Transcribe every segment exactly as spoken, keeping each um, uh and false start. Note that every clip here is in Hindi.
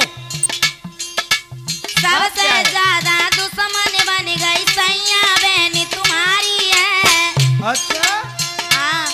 सबसे ज्यादा दुश्मन बन गई सैया बहन तुम्हारी है। अच्छा हाँ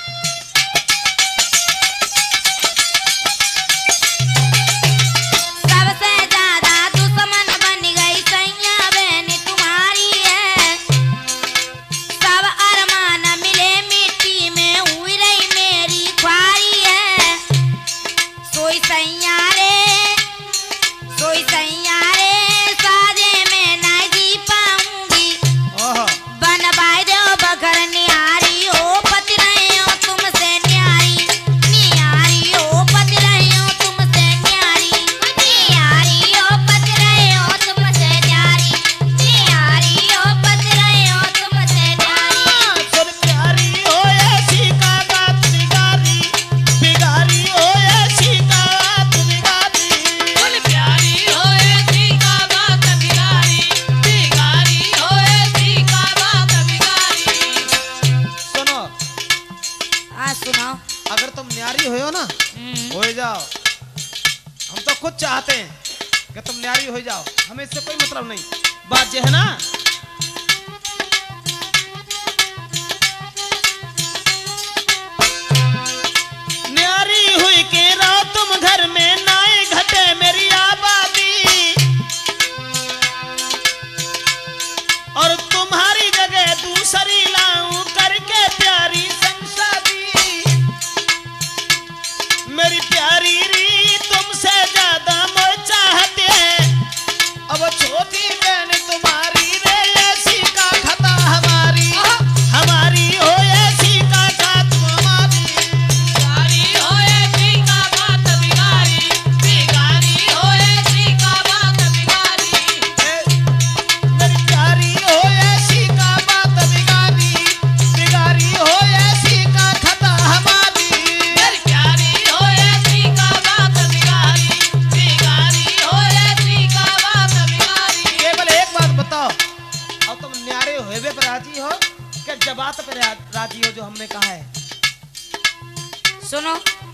सबसे ज्यादा दुश्मन बन गई सैया बहन तुम्हारी है। सब अरमान मिले मिट्टी में हुई रही मेरी ख्वारी है। सोई सैया रे सोई सैया रे साजे में ना जी पाऊंगी। ओहो बनवाई दो बगर निहारी हो पति रही हो तुमसे न्यारी। निहारी हो पति रही हो तुमसे न्यारी। निहारी हो पति रही हो तुमसे न्यारी। निहारी हो पति रही हो तुमसे न्यारी। सुन प्यारी हो ऐसी का बात बिगारी, बिगारी हो ऐसी का बात बिगारी। बोल प्यारी हो ऐसी का बात बिगारी, बिगारी हो ऐसी का बात बिगारी। सुनो हाँ सुनाओ। अगर तुम न्यारी हो ना हो जाओ। हम तो खुद चाहते हैं कि तुम न्यारी हो जाओ, हमें इससे कोई मतलब नहीं। बात जो है ना न्यारी हुई के रहो तुम घर में नाए घटे मेरी आबादी। और तुम्हारी जगह दूसरी लाऊं करके प्यारी संसादी। मेरी प्यारी री तुमसे ज्यादा मोह चाहते हैं। अब छोटी बहन तुम्हारी रे ऐसी का खता हमारी, हमारी हो ऐसी का खात हमारी। बिगारी हो ऐसी का बात बिगारी, बिगारी हो ऐसी का बात बिगारी। मेरी प्यारी हो ऐसी का बात बिगारी, बिगारी हो ऐसी का खता हमारी। मेरी प्यारी हो ऐसी का बात बिगारी, बिगारी हो ऐसी का बात बिगारी। केवल एक बात बताओ, अब तुम न्यारे होवे पर राजी हो कि जबात पर राजी हो जो हमने कहा है? सुनो